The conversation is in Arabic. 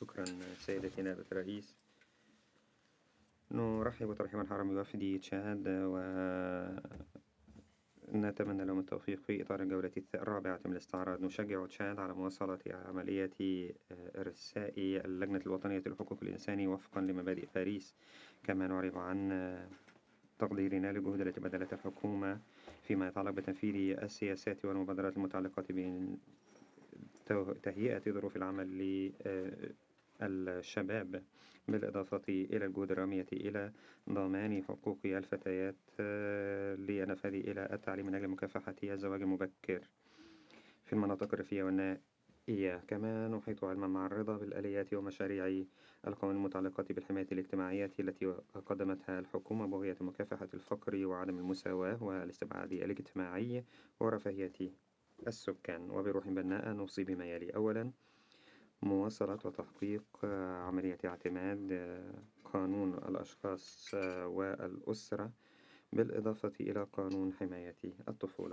شكرا سيدتي نائبة الرئيس. نرحب ترحيبا حارا بوفد تشاد ونتمنى لهم التوفيق في إطار الجولة الرابعة من الاستعراض. نشجع تشاد على مواصلة عملية إرساء اللجنة الوطنية لحقوق الإنسان وفقا لمبادئ باريس. كما نعرب عن تقديرنا للجهود التي بذلتها الحكومة فيما يتعلق بتنفيذ السياسات والمبادرات المتعلقة بتهيئة ظروف العمل للشباب، بالإضافة إلى الجهود الرامية إلى ضمان حقوق الفتيات للنفاذ إلى التعليم من أجل مكافحة الزواج المبكر في المناطق الريفية والنائية. كما نحيط علما مع الرضا بالآليات ومشاريع القوانين المتعلقة بالحماية الاجتماعية التي قدمتها الحكومة بغية مكافحة الفقر وعدم المساواة والاستبعاد الاجتماعي ورفاهية السكان. وبروح بناء نوصي بما يلي: أولا، مواصلة وتحقيق عملية اعتماد قانون الأشخاص والأسرة، بالإضافة إلى قانون حماية الطفولة.